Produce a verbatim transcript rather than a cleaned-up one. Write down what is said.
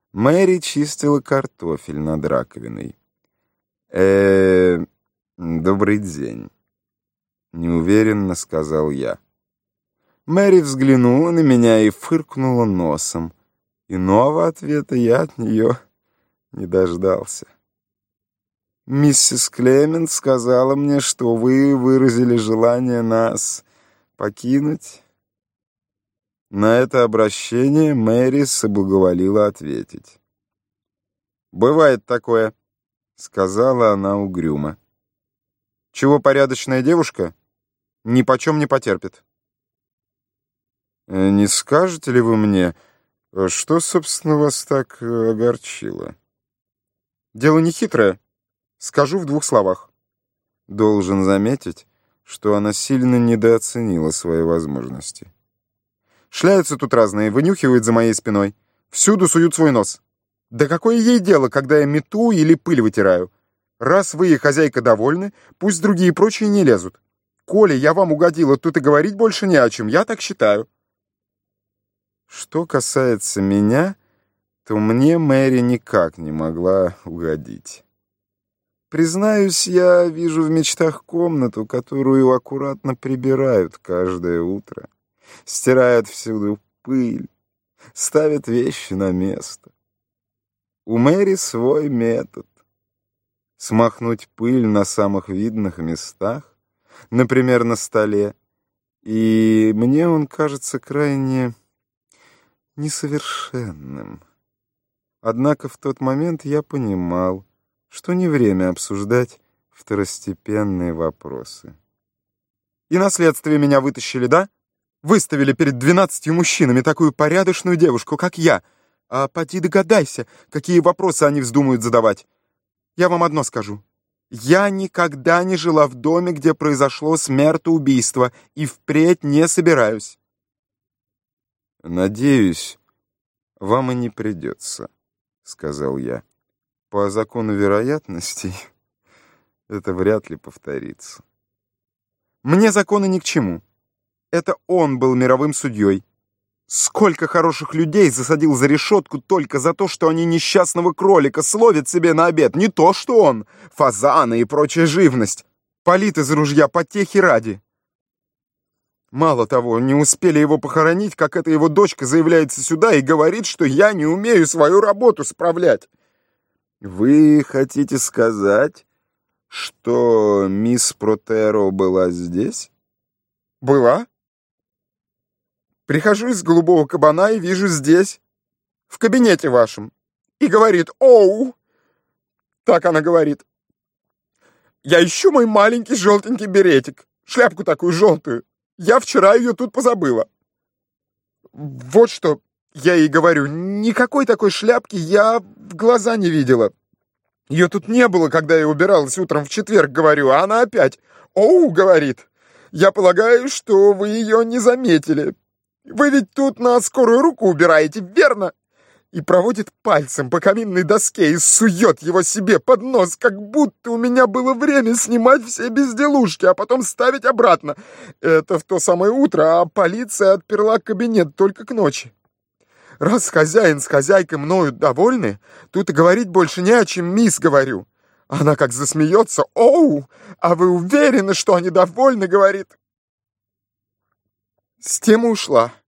Мэри чистила картофель над раковиной. э добрый день», — неуверенно сказал я. Мэри взглянула на меня и фыркнула носом. Иного ответа я от нее не дождался. «Миссис Клемент сказала мне, что вы выразили желание нас покинуть». На это обращение Мэри соблаговолила ответить. «Бывает такое», — сказала она угрюмо. «Чего порядочная девушка ни почем не потерпит». «Не скажете ли вы мне, что, собственно, вас так огорчило?» «Дело не хитрое. Скажу в двух словах». Должен заметить, что она сильно недооценила свои возможности. Шляются тут разные, вынюхивают за моей спиной. Всюду суют свой нос. Да какое ей дело, когда я мету или пыль вытираю? Раз вы и хозяйка довольны, пусть другие прочие не лезут. Коли я вам угодила, тут и говорить больше не о чем, я так считаю. Что касается меня, то мне Мэри никак не могла угодить. Признаюсь, я вижу в мечтах комнату, которую аккуратно прибирают каждое утро, стирают всюду пыль, ставят вещи на место. У Мэри свой метод. Смахнуть пыль на самых видных местах, например, на столе, и мне он кажется крайне несовершенным. Однако в тот момент я понимал, что не время обсуждать второстепенные вопросы. «И на следствие меня вытащили, да? Выставили перед двенадцатью мужчинами такую порядочную девушку, как я. А поди догадайся, какие вопросы они вздумают задавать. Я вам одно скажу. Я никогда не жила в доме, где произошло смертоубийство, и впредь не собираюсь». «Надеюсь, вам и не придется», — сказал я. «По закону вероятностей это вряд ли повторится». «Мне законы ни к чему. Это он был мировым судьей. Сколько хороших людей засадил за решетку только за то, что они несчастного кролика словят себе на обед. Не то что он, фазаны и прочая живность. Палит из ружья потехи ради. Мало того, не успели его похоронить, как эта его дочка заявляется сюда и говорит, что я не умею свою работу справлять». «Вы хотите сказать, что мисс Протеро была здесь?» «Была. Прихожу из голубого кабана и вижу здесь, в кабинете вашем, и говорит: «Оу!» Так она говорит. «Я ищу мой маленький желтенький беретик, шляпку такую желтую. Я вчера ее тут позабыла». Вот что я ей говорю: никакой такой шляпки я в глаза не видела. Ее тут не было, когда я убиралась утром в четверг, говорю, а она опять: «Оу!» говорит. «Я полагаю, что вы ее не заметили. Вы ведь тут на скорую руку убираете, верно?» И проводит пальцем по каминной доске и сует его себе под нос, как будто у меня было время снимать все безделушки, а потом ставить обратно. Это в то самое утро, а полиция отперла кабинет только к ночи. Раз хозяин с хозяйкой мною довольны, тут и говорить больше не о чем, мисс, говорю. Она как засмеется: «Оу! А вы уверены, что они довольны?» говорит. С тем и ушла.